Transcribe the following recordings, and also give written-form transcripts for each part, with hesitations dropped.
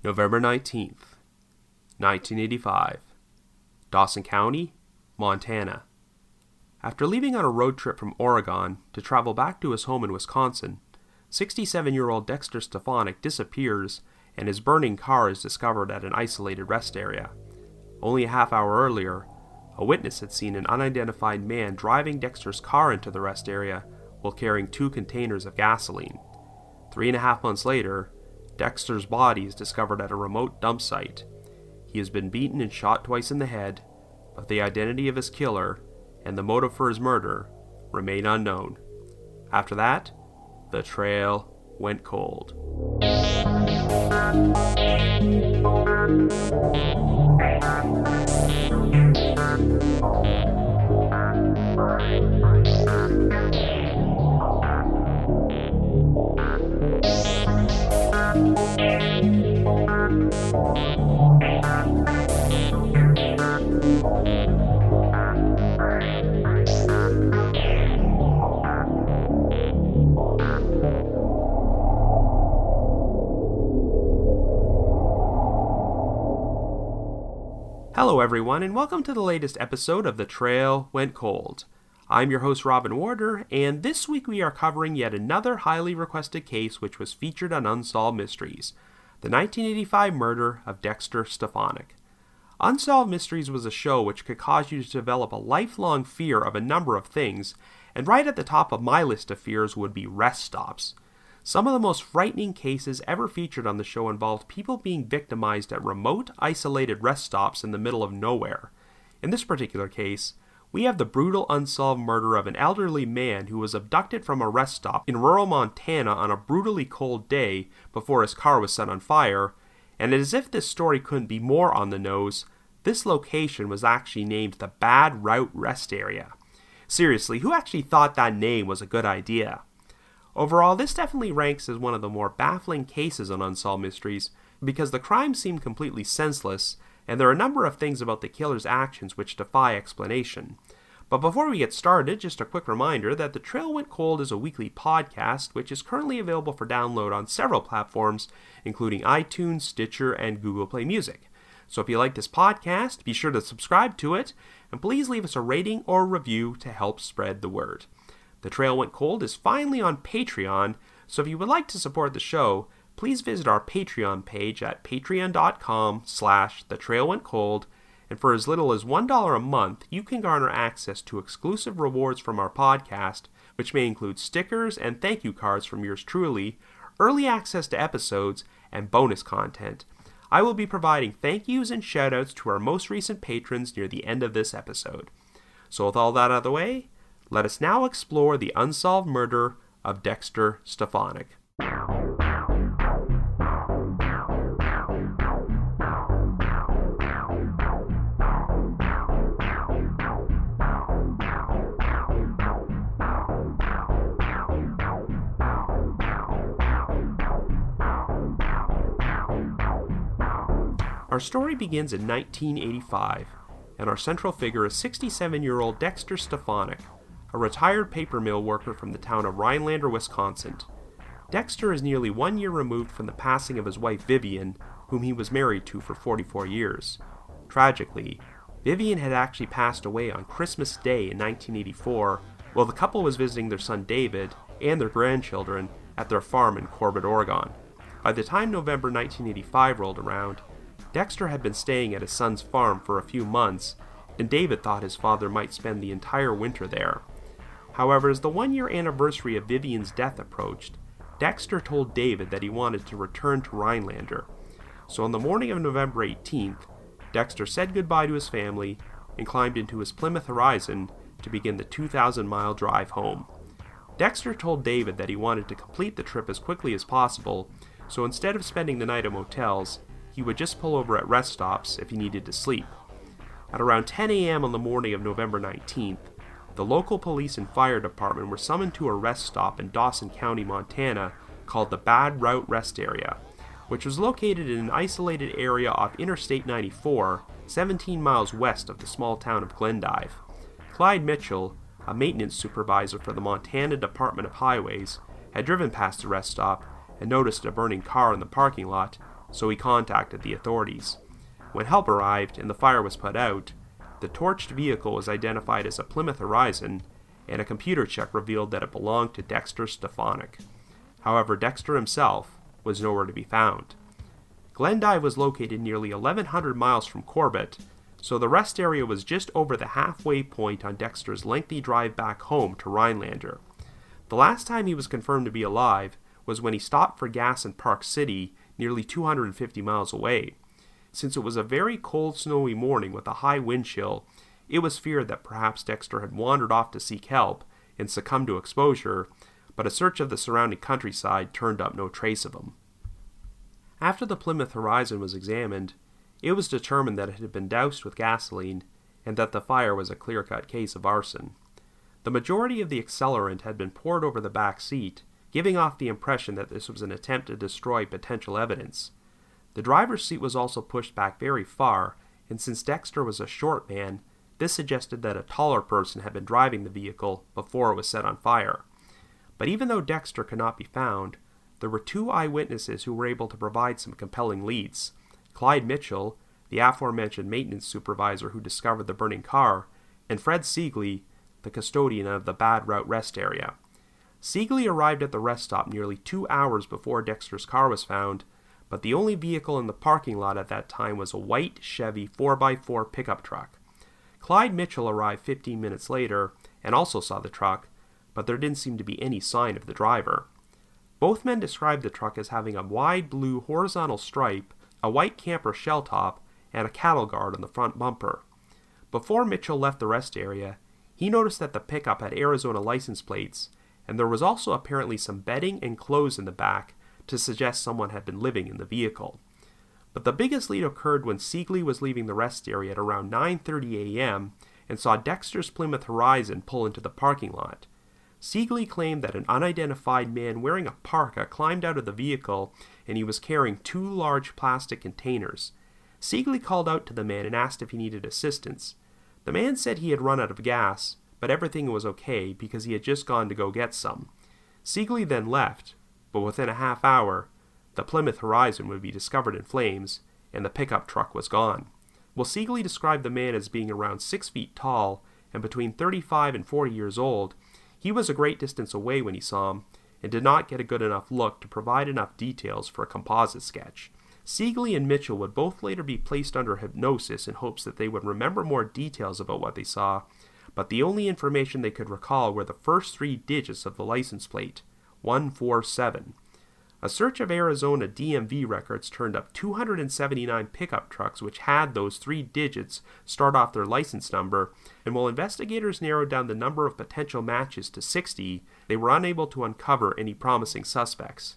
November 19th, 1985. Dawson County, Montana. After leaving on a road trip from Oregon to travel back to his home in Wisconsin, 67-year-old Dexter Stefanik disappears and his burning car is discovered at an isolated rest area. Only a half hour earlier, a witness had seen an unidentified man driving Dexter's car into the rest area while carrying 2 containers of gasoline. 3.5 months later, Dexter's body is discovered at a remote dump site. He has been beaten and shot twice in the head, but the identity of his killer and the motive for his murder remain unknown. After that, the trail went cold. Hello everyone, and welcome to the latest episode of The Trail Went Cold. I'm your host Robin Warder, and this week we are covering yet another highly requested case which was featured on Unsolved Mysteries, the 1985 murder of Dexter Stefanik. Unsolved Mysteries was a show which could cause you to develop a lifelong fear of a number of things, and right at the top of my list of fears would be rest stops. Some of the most frightening cases ever featured on the show involved people being victimized at remote, isolated rest stops in the middle of nowhere. In this particular case, we have the brutal unsolved murder of an elderly man who was abducted from a rest stop in rural Montana on a brutally cold day before his car was set on fire, and as if this story couldn't be more on the nose, this location was actually named the Bad Route Rest Area. Seriously, who actually thought that name was a good idea? Overall, this definitely ranks as one of the more baffling cases on Unsolved Mysteries because the crime seemed completely senseless, and there are a number of things about the killer's actions which defy explanation. But before we get started, just a quick reminder that The Trail Went Cold is a weekly podcast which is currently available for download on several platforms, including iTunes, Stitcher, and Google Play Music. So if you like this podcast, be sure to subscribe to it, and please leave us a rating or review to help spread the word. The Trail Went Cold is finally on Patreon, so if you would like to support the show, please visit our Patreon page at patreon.com/thetrailwentcold, and for as little as $1 a month, you can garner access to exclusive rewards from our podcast, which may include stickers and thank you cards from yours truly, early access to episodes, and bonus content. I will be providing thank yous and shoutouts to our most recent patrons near the end of this episode. So with all that out of the way, let us now explore the unsolved murder of Dexter Stefanik. Our story begins in 1985, and our central figure is 67-year-old Dexter Stefanik, a retired paper mill worker from the town of Rhinelander, Wisconsin. Dexter is nearly 1 year removed from the passing of his wife Vivian, whom he was married to for 44 years. Tragically, Vivian had actually passed away on Christmas Day in 1984, while the couple was visiting their son David and their grandchildren at their farm in Corbett, Oregon. By the time November 1985 rolled around, Dexter had been staying at his son's farm for a few months, and David thought his father might spend the entire winter there. However, as the 1 year anniversary of Vivian's death approached, Dexter told David that he wanted to return to Rhinelander. So on the morning of November 18th, Dexter said goodbye to his family and climbed into his Plymouth Horizon to begin the 2,000-mile drive home. Dexter told David that he wanted to complete the trip as quickly as possible, so instead of spending the night at motels, he would just pull over at rest stops if he needed to sleep. At around 10 a.m. on the morning of November 19th, the local police and fire department were summoned to a rest stop in Dawson County, Montana, called the Bad Route Rest Area, which was located in an isolated area off Interstate 94, 17 miles west of the small town of Glendive. Clyde Mitchell, a maintenance supervisor for the Montana Department of Highways, had driven past the rest stop and noticed a burning car in the parking lot, so he contacted the authorities. When help arrived and the fire was put out, the torched vehicle was identified as a Plymouth Horizon, and a computer check revealed that it belonged to Dexter Stefanik. However, Dexter himself was nowhere to be found. Glendive was located nearly 1,100 miles from Corbett, so the rest area was just over the halfway point on Dexter's lengthy drive back home to Rhinelander. The last time he was confirmed to be alive was when he stopped for gas in Park City, nearly 250 miles away. Since it was a very cold, snowy morning with a high wind chill, it was feared that perhaps Dexter had wandered off to seek help and succumbed to exposure, but a search of the surrounding countryside turned up no trace of him. After the Plymouth Horizon was examined, it was determined that it had been doused with gasoline and that the fire was a clear-cut case of arson. The majority of the accelerant had been poured over the back seat, giving off the impression that this was an attempt to destroy potential evidence. The driver's seat was also pushed back very far, and since Dexter was a short man, this suggested that a taller person had been driving the vehicle before it was set on fire. But even though Dexter could not be found, there were two eyewitnesses who were able to provide some compelling leads. Clyde Mitchell, the aforementioned maintenance supervisor who discovered the burning car, and Fred Siegley, the custodian of the Bad Route rest area. Siegley arrived at the rest stop nearly 2 hours before Dexter's car was found, but the only vehicle in the parking lot at that time was a white Chevy 4x4 pickup truck. Clyde Mitchell arrived 15 minutes later and also saw the truck, but there didn't seem to be any sign of the driver. Both men described the truck as having a wide blue horizontal stripe, a white camper shell top, and a cattle guard on the front bumper. Before Mitchell left the rest area, he noticed that the pickup had Arizona license plates, and there was also apparently some bedding and clothes in the back to suggest someone had been living in the vehicle. But the biggest lead occurred when Siegley was leaving the rest area at around 9:30 a.m. and saw Dexter's Plymouth Horizon pull into the parking lot. Siegley claimed that an unidentified man wearing a parka climbed out of the vehicle and he was carrying 2 large plastic containers. Siegley called out to the man and asked if he needed assistance. The man said he had run out of gas, but everything was okay because he had just gone to go get some. Siegley then left, but within a half hour, the Plymouth Horizon would be discovered in flames, and the pickup truck was gone. While Siegley described the man as being around 6 feet tall and between 35 and 40 years old, he was a great distance away when he saw him, and did not get a good enough look to provide enough details for a composite sketch. Siegley and Mitchell would both later be placed under hypnosis in hopes that they would remember more details about what they saw, but the only information they could recall were the first 3 digits of the license plate, 147. A search of Arizona DMV records turned up 279 pickup trucks which had those 3 digits start off their license number, and while investigators narrowed down the number of potential matches to 60, they were unable to uncover any promising suspects.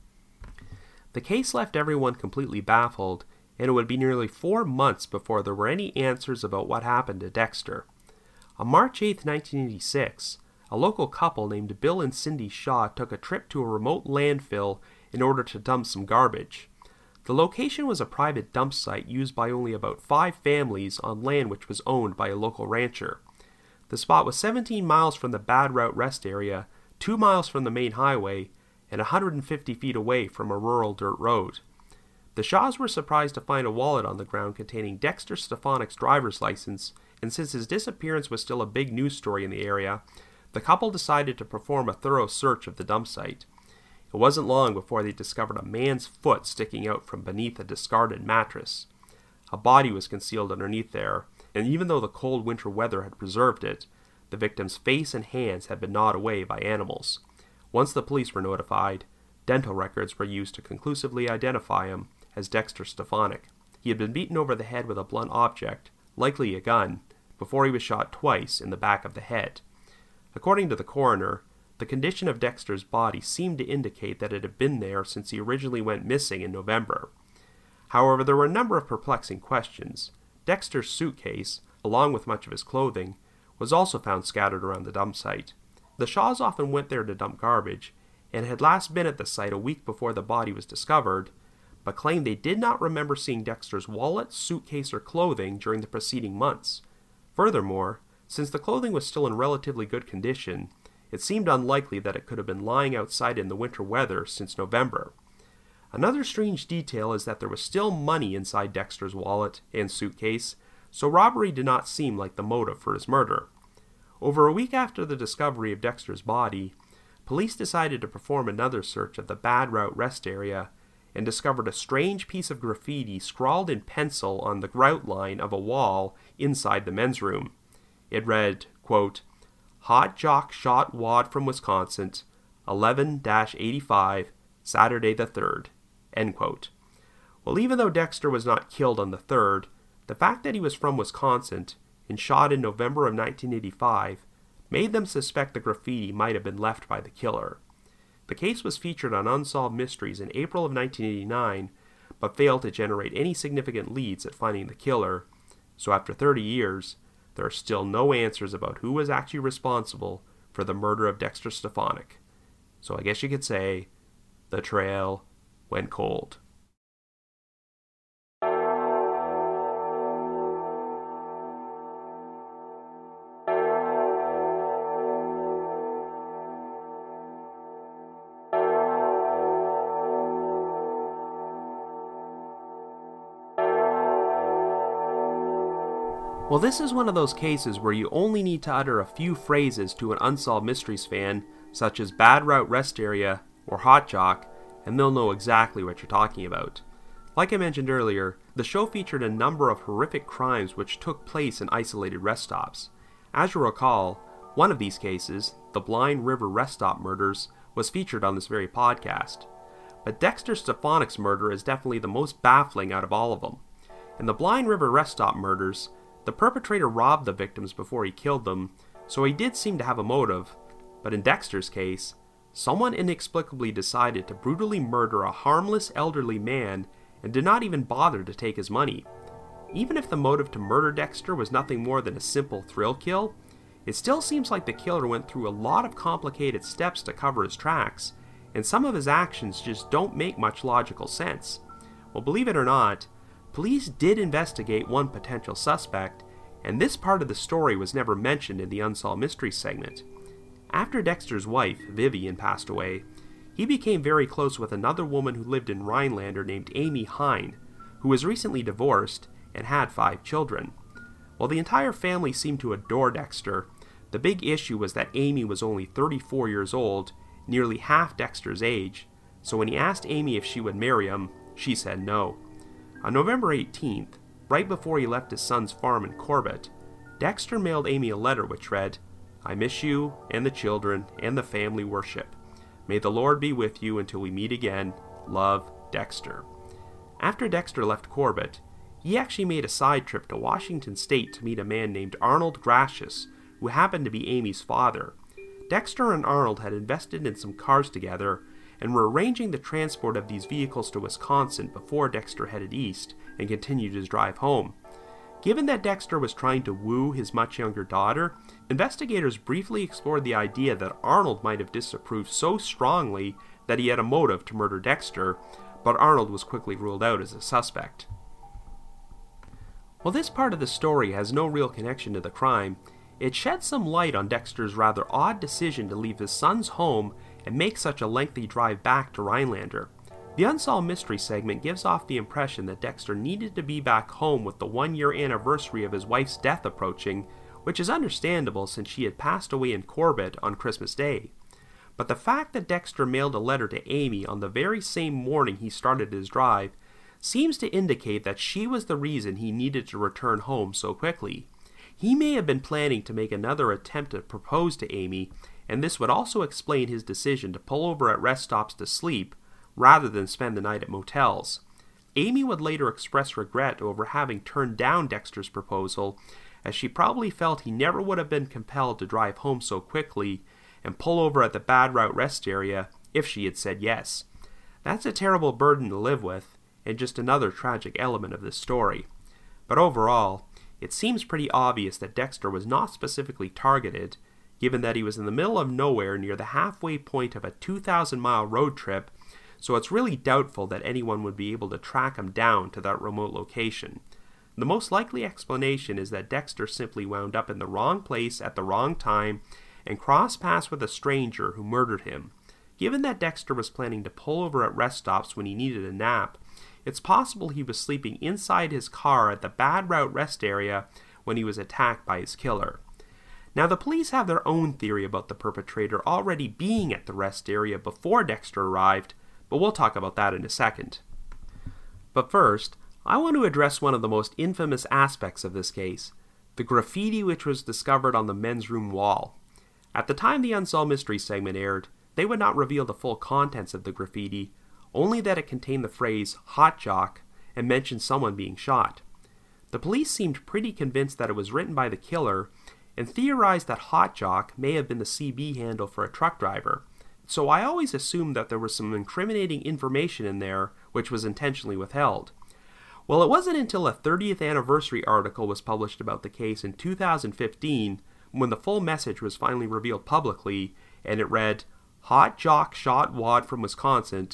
The case left everyone completely baffled, and it would be nearly 4 months before there were any answers about what happened to Dexter. On March 8, 1986, a local couple named Bill and Cindy Shaw took a trip to a remote landfill in order to dump some garbage. The location was a private dump site used by only about 5 families on land which was owned by a local rancher. The spot was 17 miles from the Bad Route rest area, 2 miles from the main highway, and 150 feet away from a rural dirt road. The Shaws were surprised to find a wallet on the ground containing Dexter Stefanik's driver's license, and since his disappearance was still a big news story in the area, the couple decided to perform a thorough search of the dump site. It wasn't long before they discovered a man's foot sticking out from beneath a discarded mattress. A body was concealed underneath there, and even though the cold winter weather had preserved it, the victim's face and hands had been gnawed away by animals. Once the police were notified, dental records were used to conclusively identify him as Dexter Stefanik. He had been beaten over the head with a blunt object, likely a gun, before he was shot twice in the back of the head. According to the coroner, the condition of Dexter's body seemed to indicate that it had been there since he originally went missing in November. However, there were a number of perplexing questions. Dexter's suitcase, along with much of his clothing, was also found scattered around the dump site. The Shaws often went there to dump garbage, and had last been at the site a week before the body was discovered, but claimed they did not remember seeing Dexter's wallet, suitcase, or clothing during the preceding months. Furthermore, since the clothing was still in relatively good condition, it seemed unlikely that it could have been lying outside in the winter weather since November. Another strange detail is that there was still money inside Dexter's wallet and suitcase, so robbery did not seem like the motive for his murder. Over a week after the discovery of Dexter's body, police decided to perform another search of the Bad Route Rest area and discovered a strange piece of graffiti scrawled in pencil on the grout line of a wall inside the men's room. It read, quote, "Hot Jock shot wad from Wisconsin, 11-85, Saturday the 3rd." End quote. Well, even though Dexter was not killed on the 3rd, the fact that he was from Wisconsin and shot in November of 1985 made them suspect the graffiti might have been left by the killer. The case was featured on Unsolved Mysteries in April of 1989, but failed to generate any significant leads at finding the killer, so after 30 years, there are still no answers about who was actually responsible for the murder of Dexter Stefanik. So I guess you could say, the trail went cold. Well, this is one of those cases where you only need to utter a few phrases to an Unsolved Mysteries fan, such as Bad Route Rest Area or Hot Jock, and they'll know exactly what you're talking about. Like I mentioned earlier, the show featured a number of horrific crimes which took place in isolated rest stops. As you recall, one of these cases, the Blind River Rest Stop murders, was featured on this very podcast. But Dexter Stefanik's murder is definitely the most baffling out of all of them. In the Blind River Rest Stop murders, the perpetrator robbed the victims before he killed them, so he did seem to have a motive, but in Dexter's case, someone inexplicably decided to brutally murder a harmless elderly man and did not even bother to take his money. Even if the motive to murder Dexter was nothing more than a simple thrill kill, it still seems like the killer went through a lot of complicated steps to cover his tracks, and some of his actions just don't make much logical sense. Well, believe it or not, police did investigate one potential suspect, and this part of the story was never mentioned in the Unsolved Mysteries segment. After Dexter's wife, Vivian, passed away, he became very close with another woman who lived in Rhinelander named Amy Hine, who was recently divorced and had 5 children. While the entire family seemed to adore Dexter, the big issue was that Amy was only 34 years old, nearly half Dexter's age, so when he asked Amy if she would marry him, she said no. On November 18th, right before he left his son's farm in Corbett, Dexter mailed Amy a letter which read, "I miss you and the children and the family worship. May the Lord be with you until we meet again. Love, Dexter." After Dexter left Corbett, he actually made a side trip to Washington State to meet a man named Arnold Gracious, who happened to be Amy's father. Dexter and Arnold had invested in some cars together and were arranging the transport of these vehicles to Wisconsin before Dexter headed east and continued his drive home. Given that Dexter was trying to woo his much younger daughter, investigators briefly explored the idea that Arnold might have disapproved so strongly that he had a motive to murder Dexter, but Arnold was quickly ruled out as a suspect. While this part of the story has no real connection to the crime, it sheds some light on Dexter's rather odd decision to leave his son's home and make such a lengthy drive back to Rhinelander. The Unsolved Mystery segment gives off the impression that Dexter needed to be back home with the 1-year anniversary of his wife's death approaching, which is understandable since she had passed away in Corbett on Christmas Day. But the fact that Dexter mailed a letter to Amy on the very same morning he started his drive seems to indicate that she was the reason he needed to return home so quickly. He may have been planning to make another attempt to propose to Amy, and this would also explain his decision to pull over at rest stops to sleep rather than spend the night at motels. Amy would later express regret over having turned down Dexter's proposal, as she probably felt he never would have been compelled to drive home so quickly and pull over at the Bad Route Rest Area if she had said yes. That's a terrible burden to live with, and just another tragic element of this story. But overall, it seems pretty obvious that Dexter was not specifically targeted, given that he was in the middle of nowhere near the halfway point of a 2,000-mile road trip, so it's really doubtful that anyone would be able to track him down to that remote location. The most likely explanation is that Dexter simply wound up in the wrong place at the wrong time and crossed paths with a stranger who murdered him. Given that Dexter was planning to pull over at rest stops when he needed a nap, it's possible he was sleeping inside his car at the Bad Route rest area when he was attacked by his killer. Now, the police have their own theory about the perpetrator already being at the rest area before Dexter arrived, but we'll talk about that in a second. But first, I want to address one of the most infamous aspects of this case, the graffiti which was discovered on the men's room wall. At the time the Unsolved Mysteries segment aired, they would not reveal the full contents of the graffiti, only that it contained the phrase "hot jock" and mentioned someone being shot. The police seemed pretty convinced that it was written by the killer, and theorized that hot jock may have been the CB handle for a truck driver. So I always assumed that there was some incriminating information in there which was intentionally withheld. Well, it wasn't until a 30th anniversary article was published about the case in 2015 when the full message was finally revealed publicly, and it read, "Hot jock shot wad from Wisconsin,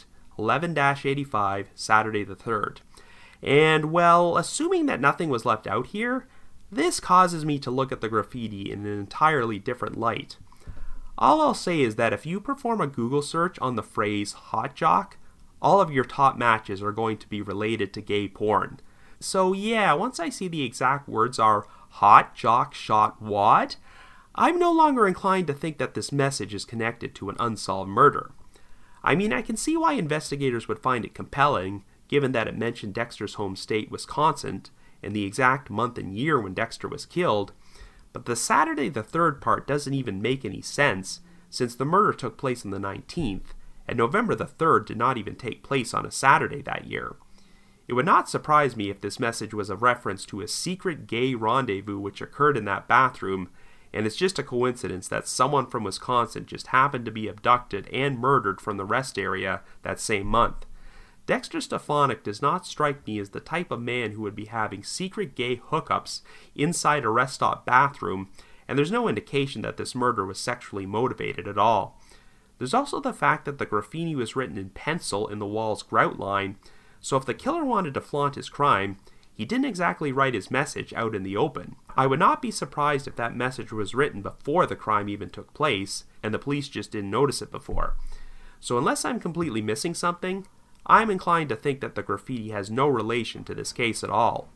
11-85, Saturday the 3rd. And, well, assuming that nothing was left out here, this causes me to look at the graffiti in an entirely different light. All I'll say is that if you perform a Google search on the phrase hot jock, all of your top matches are going to be related to gay porn. So yeah, once I see the exact words are hot jock shot wad, I'm no longer inclined to think that this message is connected to an unsolved murder. I mean, I can see why investigators would find it compelling, given that it mentioned Dexter's home state, Wisconsin, and the exact month and year when Dexter was killed, but the Saturday the 3rd part doesn't even make any sense, since the murder took place on the 19th, and November the 3rd did not even take place on a Saturday that year. It would not surprise me if this message was a reference to a secret gay rendezvous which occurred in that bathroom, and it's just a coincidence that someone from Wisconsin just happened to be abducted and murdered from the rest area that same month. Dexter Stefanik does not strike me as the type of man who would be having secret gay hookups inside a rest stop bathroom, and there's no indication that this murder was sexually motivated at all. There's also the fact that the graffiti was written in pencil in the wall's grout line, so if the killer wanted to flaunt his crime, he didn't exactly write his message out in the open. I would not be surprised if that message was written before the crime even took place, and the police just didn't notice it before. So unless I'm completely missing something, I'm inclined to think that the graffiti has no relation to this case at all.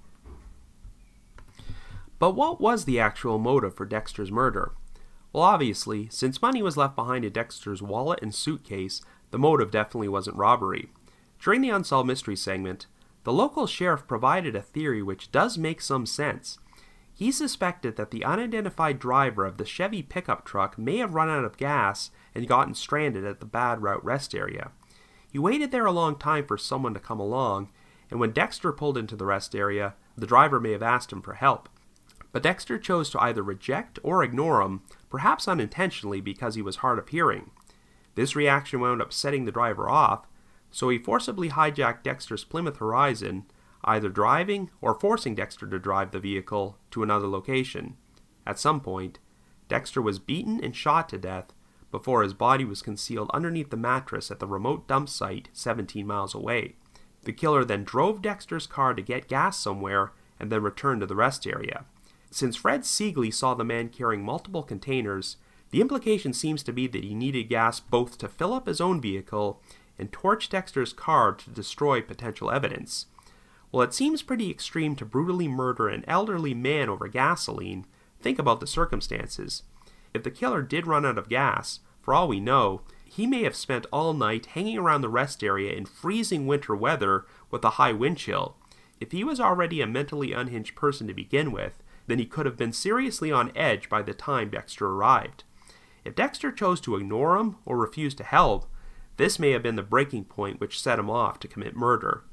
But what was the actual motive for Dexter's murder? Well, obviously, since money was left behind in Dexter's wallet and suitcase, the motive definitely wasn't robbery. During the Unsolved Mysteries segment, the local sheriff provided a theory which does make some sense. He suspected that the unidentified driver of the Chevy pickup truck may have run out of gas and gotten stranded at the Bad Route rest area. He waited there a long time for someone to come along, and when Dexter pulled into the rest area, the driver may have asked him for help. But Dexter chose to either reject or ignore him, perhaps unintentionally because he was hard of hearing. This reaction wound up setting the driver off, so he forcibly hijacked Dexter's Plymouth Horizon, either driving or forcing Dexter to drive the vehicle to another location. At some point, Dexter was beaten and shot to death before his body was concealed underneath the mattress at the remote dump site 17 miles away. The killer then drove Dexter's car to get gas somewhere and then returned to the rest area. Since Fred Siegley saw the man carrying multiple containers, the implication seems to be that he needed gas both to fill up his own vehicle and torch Dexter's car to destroy potential evidence. Well, it seems pretty extreme to brutally murder an elderly man over gasoline. Think about the circumstances. If the killer did run out of gas, for all we know, he may have spent all night hanging around the rest area in freezing winter weather with a high wind chill. If he was already a mentally unhinged person to begin with, then he could have been seriously on edge by the time Dexter arrived. If Dexter chose to ignore him or refuse to help, this may have been the breaking point which set him off to commit murder.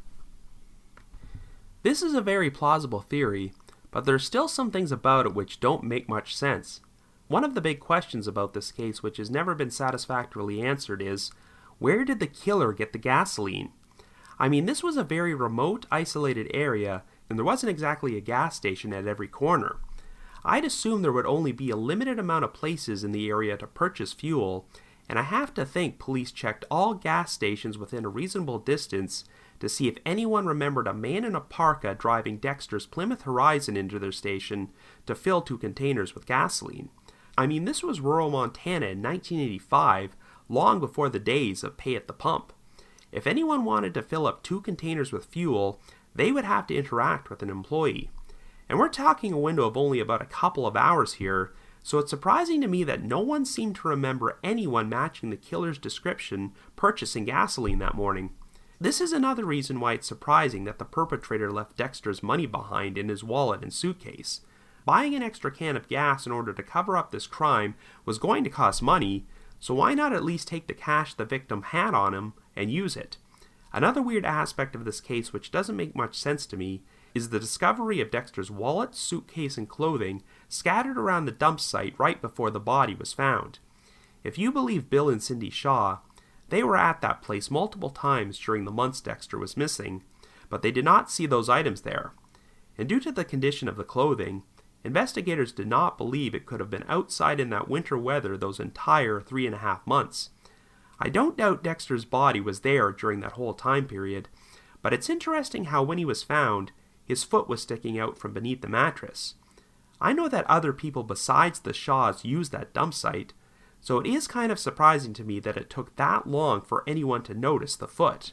This is a very plausible theory, but there are still some things about it which don't make much sense. One of the big questions about this case which has never been satisfactorily answered is, where did the killer get the gasoline? I mean, this was a very remote, isolated area, and there wasn't exactly a gas station at every corner. I'd assume there would only be a limited amount of places in the area to purchase fuel, and I have to think police checked all gas stations within a reasonable distance to see if anyone remembered a man in a parka driving Dexter's Plymouth Horizon into their station to fill 2 containers with gasoline. I mean, this was rural Montana in 1985, long before the days of pay at the pump. If anyone wanted to fill up 2 containers with fuel, they would have to interact with an employee. And we're talking a window of only about a couple of hours here, so it's surprising to me that no one seemed to remember anyone matching the killer's description purchasing gasoline that morning. This is another reason why it's surprising that the perpetrator left Dexter's money behind in his wallet and suitcase. Buying an extra can of gas in order to cover up this crime was going to cost money, so why not at least take the cash the victim had on him and use it? Another weird aspect of this case which doesn't make much sense to me is the discovery of Dexter's wallet, suitcase, and clothing scattered around the dump site right before the body was found. If you believe Bill and Cindy Shaw, they were at that place multiple times during the months Dexter was missing, but they did not see those items there. And due to the condition of the clothing, investigators did not believe it could have been outside in that winter weather those entire 3.5 months. I don't doubt Dexter's body was there during that whole time period, but it's interesting how when he was found, his foot was sticking out from beneath the mattress. I know that other people besides the Shaws used that dump site, so it is kind of surprising to me that it took that long for anyone to notice the foot.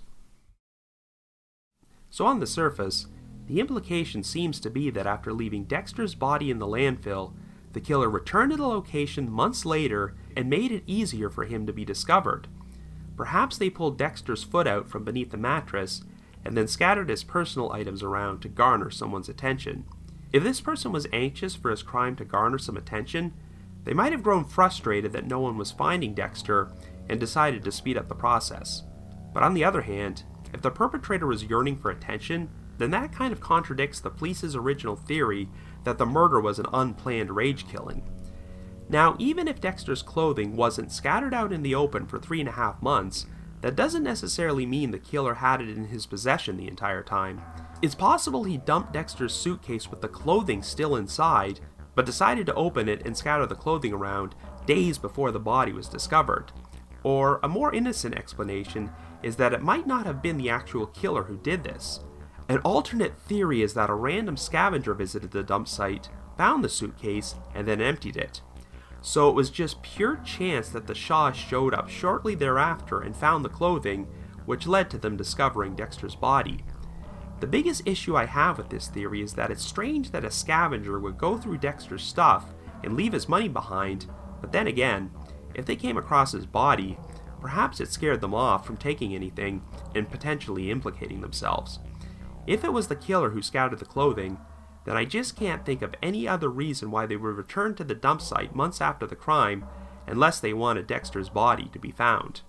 So on the surface, the implication seems to be that after leaving Dexter's body in the landfill, the killer returned to the location months later and made it easier for him to be discovered. Perhaps they pulled Dexter's foot out from beneath the mattress and then scattered his personal items around to garner someone's attention. If this person was anxious for his crime to garner some attention, they might have grown frustrated that no one was finding Dexter and decided to speed up the process. But on the other hand, if the perpetrator was yearning for attention, then that kind of contradicts the police's original theory that the murder was an unplanned rage killing. Now, even if Dexter's clothing wasn't scattered out in the open for 3.5 months, that doesn't necessarily mean the killer had it in his possession the entire time. It's possible he dumped Dexter's suitcase with the clothing still inside, but decided to open it and scatter the clothing around days before the body was discovered. Or a more innocent explanation is that it might not have been the actual killer who did this. An alternate theory is that a random scavenger visited the dump site, found the suitcase, and then emptied it. So it was just pure chance that the Shaws showed up shortly thereafter and found the clothing, which led to them discovering Dexter's body. The biggest issue I have with this theory is that it's strange that a scavenger would go through Dexter's stuff and leave his money behind, but then again, if they came across his body, perhaps it scared them off from taking anything and potentially implicating themselves. If it was the killer who scattered the clothing, then I just can't think of any other reason why they would return to the dump site months after the crime unless they wanted Dexter's body to be found.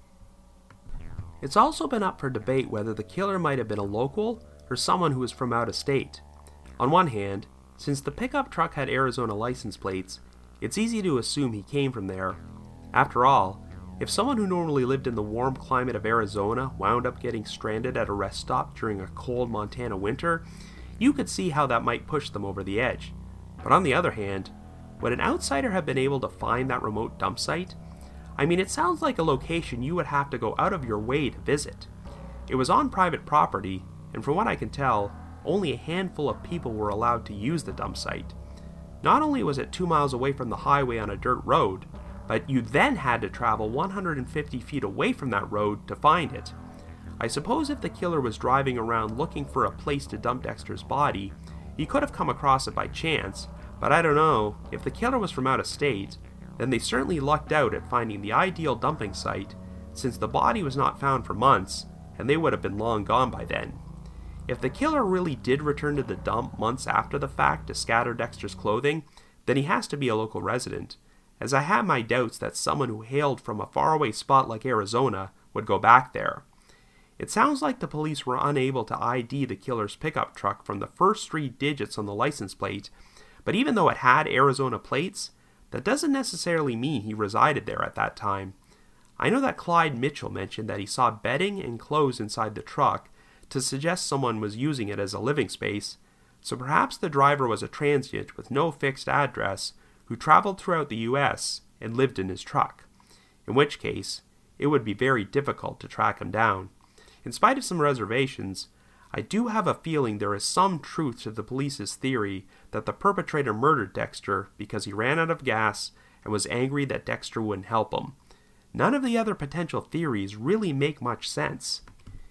It's also been up for debate whether the killer might have been a local or someone who was from out of state. On one hand, since the pickup truck had Arizona license plates, it's easy to assume he came from there. After all, if someone who normally lived in the warm climate of Arizona wound up getting stranded at a rest stop during a cold Montana winter, you could see how that might push them over the edge. But on the other hand, would an outsider have been able to find that remote dump site? I mean, it sounds like a location you would have to go out of your way to visit. It was on private property, and from what I can tell, only a handful of people were allowed to use the dump site. Not only was it 2 miles away from the highway on a dirt road, but you then had to travel 150 feet away from that road to find it. I suppose if the killer was driving around looking for a place to dump Dexter's body, he could have come across it by chance, but I don't know, if the killer was from out of state, then they certainly lucked out at finding the ideal dumping site, since the body was not found for months, and they would have been long gone by then. If the killer really did return to the dump months after the fact to scatter Dexter's clothing, then he has to be a local resident, as I have my doubts that someone who hailed from a faraway spot like Arizona would go back there. It sounds like the police were unable to ID the killer's pickup truck from the first 3 digits on the license plate, but even though it had Arizona plates, that doesn't necessarily mean he resided there at that time. I know that Clyde Mitchell mentioned that he saw bedding and clothes inside the truck to suggest someone was using it as a living space, so perhaps the driver was a transient with no fixed address who traveled throughout the US and lived in his truck, in which case it would be very difficult to track him down. In spite of some reservations, I do have a feeling there is some truth to the police's theory that the perpetrator murdered Dexter because he ran out of gas and was angry that Dexter wouldn't help him. none of the other potential theories really make much sense.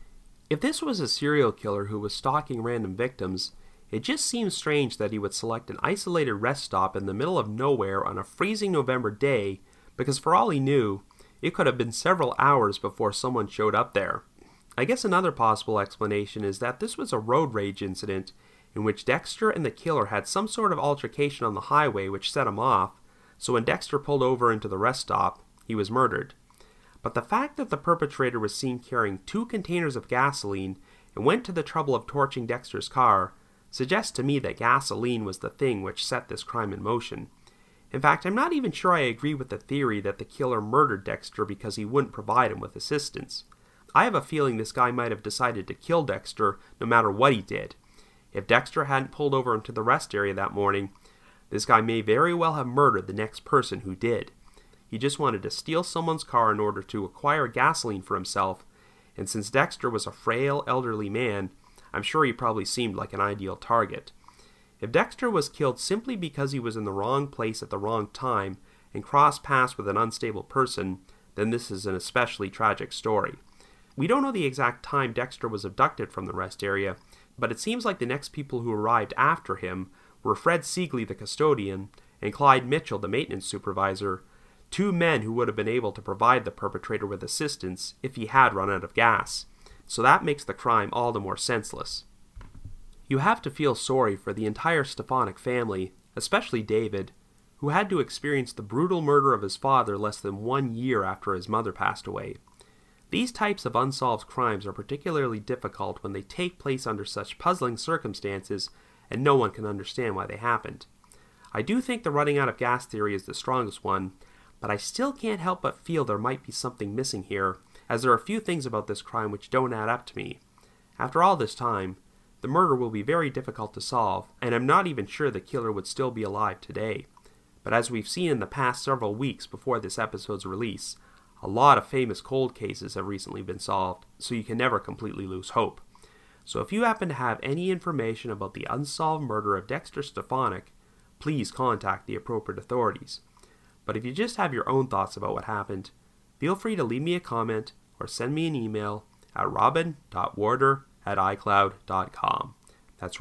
If this was a serial killer who was stalking random victims, it just seems strange that he would select an isolated rest stop in the middle of nowhere on a freezing November day, because for all he knew, it could have been several hours before someone showed up there. I guess another possible explanation is that this was a road rage incident in which Dexter and the killer had some sort of altercation on the highway which set him off, so when Dexter pulled over into the rest stop, he was murdered. But the fact that the perpetrator was seen carrying 2 containers of gasoline and went to the trouble of torching Dexter's car suggests to me that gasoline was the thing which set this crime in motion. In fact, I'm not even sure I agree with the theory that the killer murdered Dexter because he wouldn't provide him with assistance. I have a feeling this guy might have decided to kill Dexter no matter what he did. If Dexter hadn't pulled over into the rest area that morning, this guy may very well have murdered the next person who did. He just wanted to steal someone's car in order to acquire gasoline for himself, and since Dexter was a frail, elderly man, I'm sure he probably seemed like an ideal target. If Dexter was killed simply because he was in the wrong place at the wrong time and crossed paths with an unstable person, then this is an especially tragic story. We don't know the exact time Dexter was abducted from the rest area, but it seems like the next people who arrived after him were Fred Siegley, the custodian, and Clyde Mitchell, the maintenance supervisor, 2 men who would have been able to provide the perpetrator with assistance if he had run out of gas. So that makes the crime all the more senseless. You have to feel sorry for the entire Stefanik family, especially David, who had to experience the brutal murder of his father less than 1 year after his mother passed away. These types of unsolved crimes are particularly difficult when they take place under such puzzling circumstances and no one can understand why they happened. I do think the running out of gas theory is the strongest one, but I still can't help but feel there might be something missing here, as there are a few things about this crime which don't add up to me. After all this time, the murder will be very difficult to solve, and I'm not even sure the killer would still be alive today. But as we've seen in the past several weeks before this episode's release, a lot of famous cold cases have recently been solved, so you can never completely lose hope. So if you happen to have any information about the unsolved murder of Dexter Stefanik, please contact the appropriate authorities. But if you just have your own thoughts about what happened, feel free to leave me a comment or send me an email at robin.warder@icloud.com. That's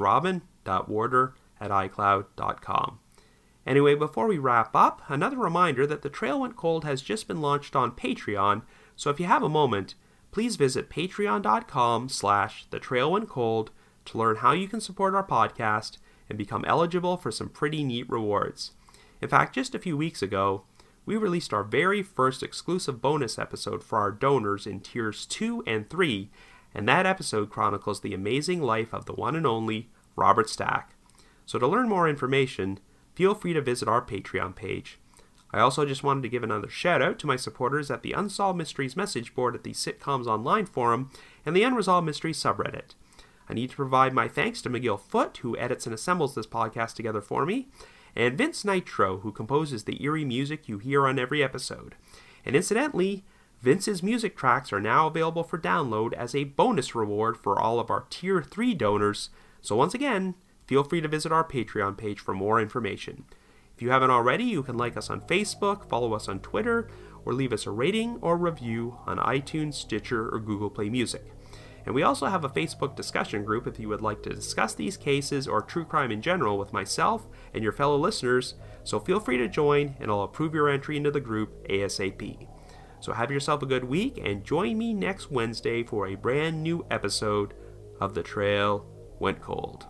robin.warder@icloud.com. Anyway, before we wrap up, another reminder that The Trail Went Cold has just been launched on Patreon, so if you have a moment, please visit patreon.com/thetrailwentcold to learn how you can support our podcast and become eligible for some pretty neat rewards. In fact, just a few weeks ago, we released our very first exclusive bonus episode for our donors in tiers 2 and 3, and that episode chronicles the amazing life of the one and only Robert Stack. So to learn more information, feel free to visit our Patreon page. I also just wanted to give another shout out to my supporters at the Unsolved Mysteries message board at the Sitcoms Online forum and the Unresolved Mysteries subreddit. I need to provide my thanks to McGill Foote, who edits and assembles this podcast together for me, and Vince Nitro, who composes the eerie music you hear on every episode. And incidentally, Vince's music tracks are now available for download as a bonus reward for all of our Tier 3 donors, so once again, feel free to visit our Patreon page for more information. If you haven't already, you can like us on Facebook, follow us on Twitter, or leave us a rating or review on iTunes, Stitcher, or Google Play Music. And we also have a Facebook discussion group if you would like to discuss these cases or true crime in general with myself and your fellow listeners, so feel free to join and I'll approve your entry into the group ASAP. So have yourself a good week and join me next Wednesday for a brand new episode of The Trail Went Cold.